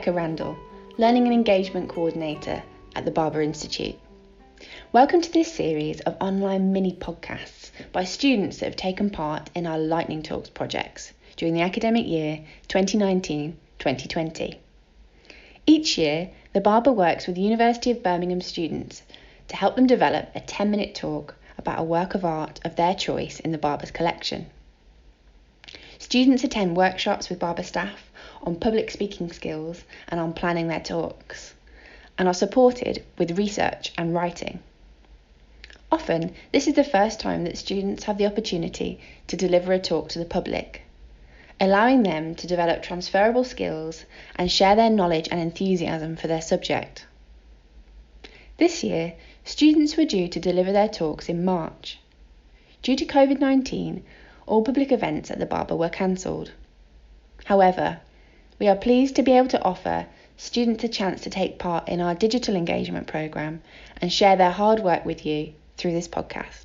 Rebecca Randall, Learning and Engagement Coordinator at the Barber Institute. Welcome to this series of online mini podcasts by students that have taken part in our Lightning Talks projects during the academic year 2019-2020. Each year, the Barber works with the University of Birmingham students to help them develop a 10-minute talk about a work of art of their choice in the Barber's collection. Students attend workshops with Barber staff on public speaking skills and on planning their talks, and are supported with research and writing. Often, this is the first time that students have the opportunity to deliver a talk to the public, allowing them to develop transferable skills and share their knowledge and enthusiasm for their subject. This year, students were due to deliver their talks in March. Due to COVID-19, all public events at the Barber were cancelled. However, we are pleased to be able to offer students a chance to take part in our digital engagement programme and share their hard work with you through this podcast.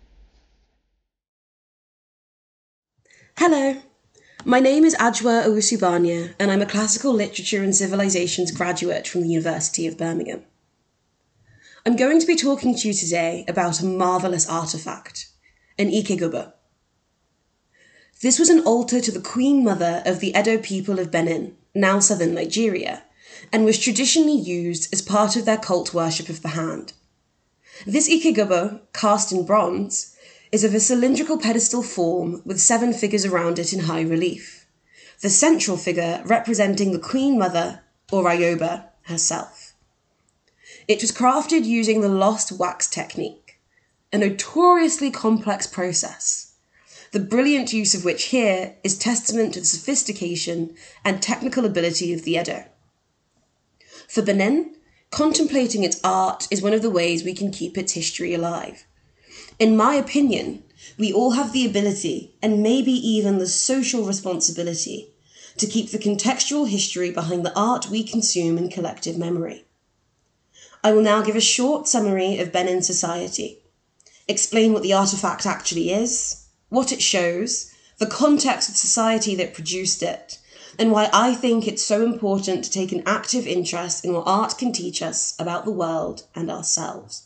Hello, my name is Ajwa Owusu-Banya and I'm a Classical Literature and Civilizations graduate from the University of Birmingham. I'm going to be talking to you today about a marvellous artefact, an ikegubo. This was an altar to the Queen Mother of the Edo people of Benin, now southern Nigeria, and was traditionally used as part of their cult worship of the hand. This ikegubo, cast in bronze, is of a cylindrical pedestal form with 7 figures around it in high relief, the central figure representing the Queen Mother, or Ayoba, herself. It was crafted using the lost wax technique, a notoriously complex process, the brilliant use of which here is testament to the sophistication and technical ability of the Edo. For Benin, contemplating its art is one of the ways we can keep its history alive. In my opinion, we all have the ability, and maybe even the social responsibility, to keep the contextual history behind the art we consume in collective memory. I will now give a short summary of Benin society, explain what the artefact actually is, what it shows, the context of society that produced it, and why I think it's so important to take an active interest in what art can teach us about the world and ourselves.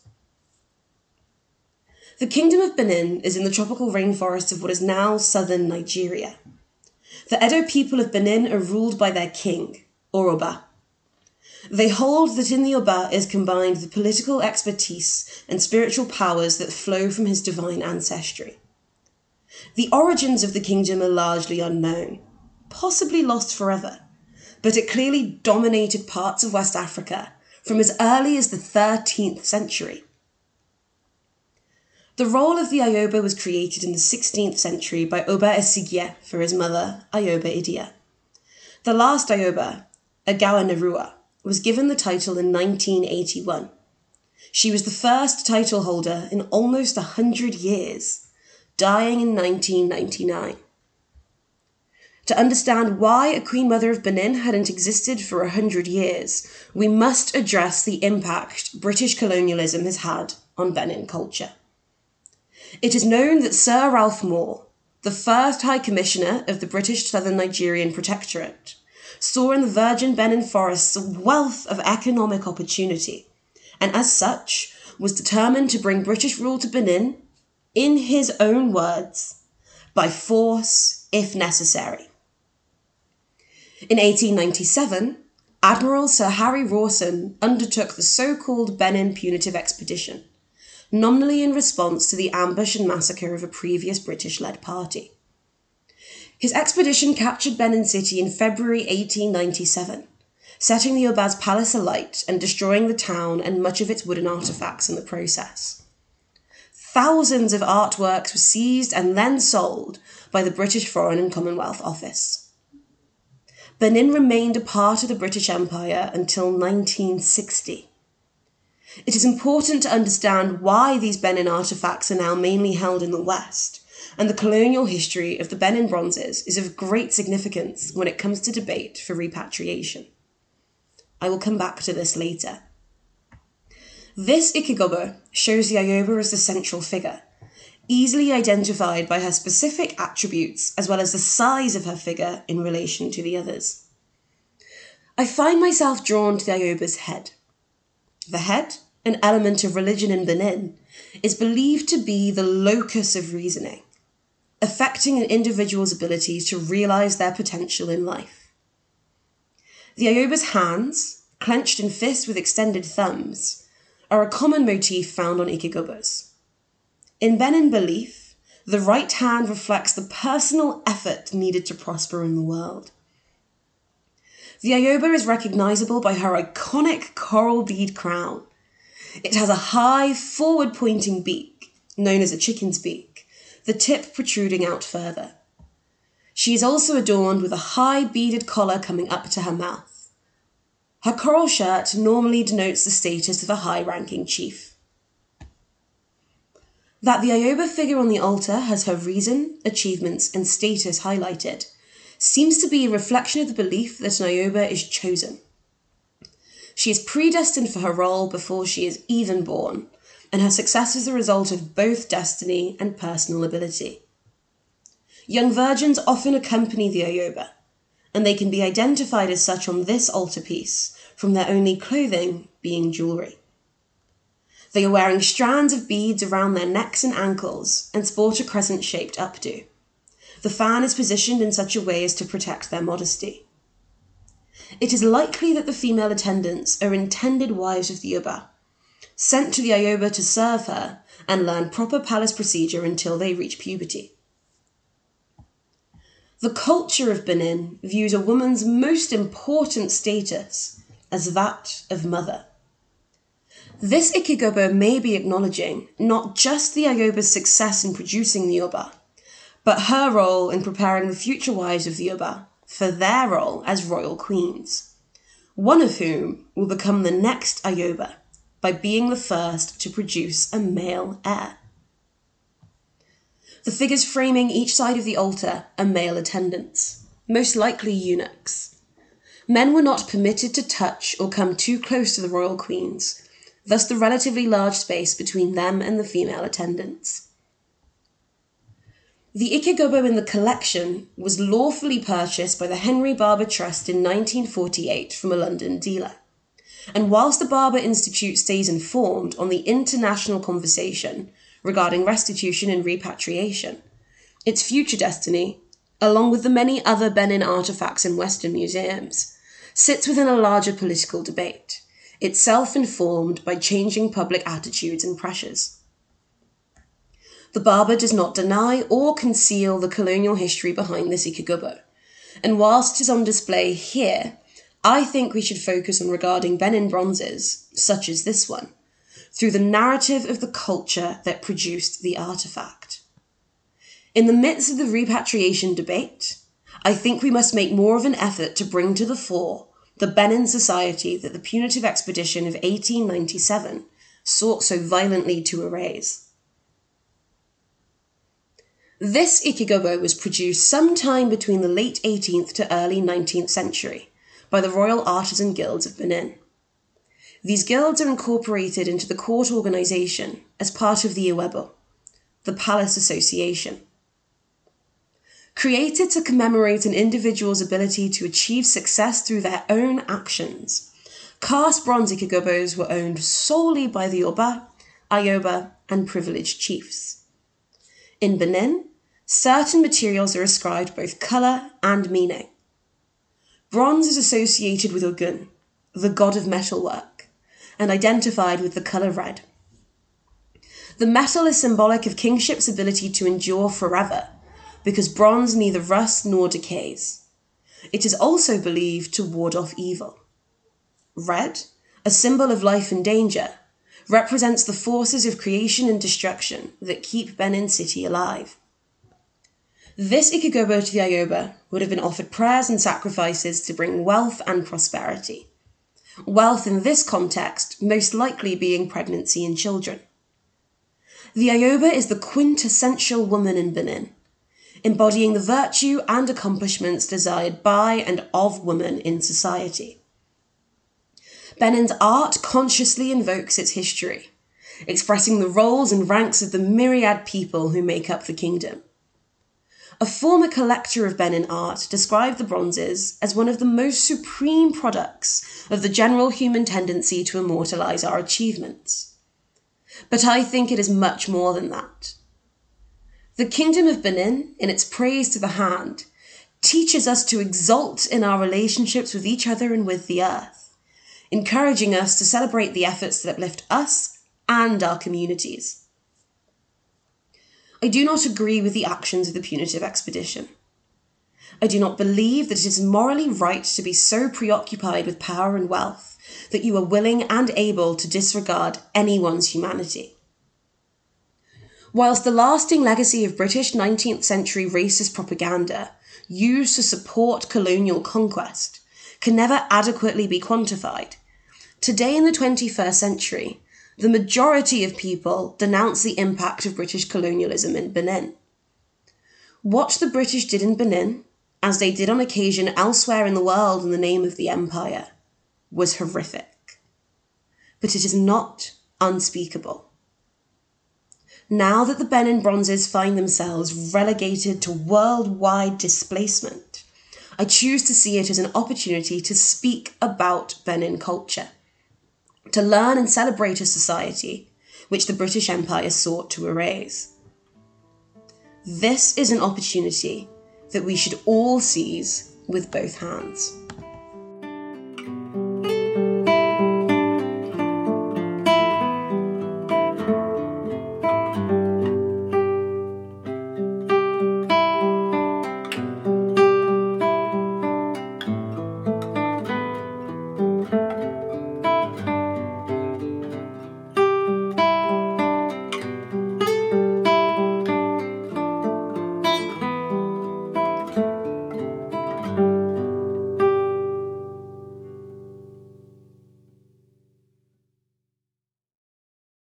The Kingdom of Benin is in the tropical rainforest of what is now southern Nigeria. The Edo people of Benin are ruled by their king, or Oba. They hold that in the Oba is combined the political expertise and spiritual powers that flow from his divine ancestry. The origins of the kingdom are largely unknown, possibly lost forever, but it clearly dominated parts of West Africa from as early as the 13th century. The role of the Ayoba was created in the 16th century by Oba Esigye for his mother, Ayoba Idia. The last Ayoba, Agawa Nerua, was given the title in 1981. She was the first title holder in almost 100 years, dying in 1999. To understand why a Queen Mother of Benin hadn't existed for 100 years, we must address the impact British colonialism has had on Benin culture. It is known that Sir Ralph Moore, the first High Commissioner of the British Southern Nigerian Protectorate, saw in the virgin Benin forests a wealth of economic opportunity, and as such was determined to bring British rule to Benin, in his own words, by force if necessary. In 1897, Admiral Sir Harry Rawson undertook the so-called Benin Punitive Expedition, nominally in response to the ambush and massacre of a previous British-led party. His expedition captured Benin City in February 1897, setting the Oba's palace alight and destroying the town and much of its wooden artefacts in the process. Thousands of artworks were seized and then sold by the British Foreign and Commonwealth Office. Benin remained a part of the British Empire until 1960. It is important to understand why these Benin artefacts are now mainly held in the West, and the colonial history of the Benin bronzes is of great significance when it comes to debate for repatriation. I will come back to this later. This ikegubo shows the Ayoba as the central figure, easily identified by her specific attributes as well as the size of her figure in relation to the others. I find myself drawn to the Ayoba's head. The head, an element of religion in Benin, is believed to be the locus of reasoning, affecting an individual's ability to realize their potential in life. The Ayoba's hands, clenched in fists with extended thumbs, are a common motif found on ikegobos. In Benin belief, the right hand reflects the personal effort needed to prosper in the world. The Ayoba is recognizable by her iconic coral bead crown. It has a high, forward-pointing beak, known as a chicken's beak, the tip protruding out further. She is also adorned with a high beaded collar coming up to her mouth. Her coral shirt normally denotes the status of a high-ranking chief. That the Ayoba figure on the altar has her reason, achievements, and status highlighted seems to be a reflection of the belief that an Ayoba is chosen. She is predestined for her role before she is even born, and her success is the result of both destiny and personal ability. Young virgins often accompany the Ayoba, and they can be identified as such on this altarpiece, from their only clothing being jewellery. They are wearing strands of beads around their necks and ankles and sport a crescent-shaped updo. The fan is positioned in such a way as to protect their modesty. It is likely that the female attendants are intended wives of the Oba, sent to the Ayoba to serve her and learn proper palace procedure until they reach puberty. The culture of Benin views a woman's most important status as that of mother. This Ikigobo may be acknowledging not just the Ayoba's success in producing the Oba, but her role in preparing the future wives of the Oba for their role as royal queens, one of whom will become the next Ayoba by being the first to produce a male heir. The figures framing each side of the altar are male attendants, most likely eunuchs. Men were not permitted to touch or come too close to the royal queens, thus the relatively large space between them and the female attendants. The Ikigobo in the collection was lawfully purchased by the Henry Barber Trust in 1948 from a London dealer. And whilst the Barber Institute stays informed on the international conversation regarding restitution and repatriation, its future destiny, along with the many other Benin artifacts in Western museums, sits within a larger political debate, itself informed by changing public attitudes and pressures. The Barber does not deny or conceal the colonial history behind this Ikigobo, and whilst it is on display here, I think we should focus on regarding Benin bronzes, such as this one, through the narrative of the culture that produced the artifact. In the midst of the repatriation debate, I think we must make more of an effort to bring to the fore the Benin society that the punitive expedition of 1897 sought so violently to erase. This Ikigobo was produced sometime between the late 18th to early 19th century by the Royal Artisan Guilds of Benin. These guilds are incorporated into the court organisation as part of the Iwebo, the Palace Association. Created to commemorate an individual's ability to achieve success through their own actions, cast bronze Ikigobos were owned solely by the Oba, Ayoba, and privileged chiefs. In Benin, certain materials are ascribed both colour and meaning. Bronze is associated with Ogun, the god of metalwork, and identified with the colour red. The metal is symbolic of kingship's ability to endure forever, because bronze neither rusts nor decays. It is also believed to ward off evil. Red, a symbol of life and danger, represents the forces of creation and destruction that keep Benin City alive. This Ikigobo to the Ayoba would have been offered prayers and sacrifices to bring wealth and prosperity. Wealth in this context most likely being pregnancy and children. The Ayoba is the quintessential woman in Benin, embodying the virtue and accomplishments desired by and of women in society. Benin's art consciously invokes its history, expressing the roles and ranks of the myriad people who make up the kingdom. A former collector of Benin art described the bronzes as one of the most supreme products of the general human tendency to immortalize our achievements. But I think it is much more than that. The Kingdom of Benin, in its praise to the hand, teaches us to exult in our relationships with each other and with the earth, encouraging us to celebrate the efforts that uplift us and our communities. I do not agree with the actions of the punitive expedition. I do not believe that it is morally right to be so preoccupied with power and wealth that you are willing and able to disregard anyone's humanity. Whilst the lasting legacy of British 19th century racist propaganda used to support colonial conquest can never adequately be quantified, today in the 21st century, the majority of people denounce the impact of British colonialism in Benin. What the British did in Benin, as they did on occasion elsewhere in the world in the name of the empire, was horrific. But it is not unspeakable. Now that the Benin bronzes find themselves relegated to worldwide displacement, I choose to see it as an opportunity to speak about Benin culture, to learn and celebrate a society which the British Empire sought to erase. This is an opportunity that we should all seize with both hands.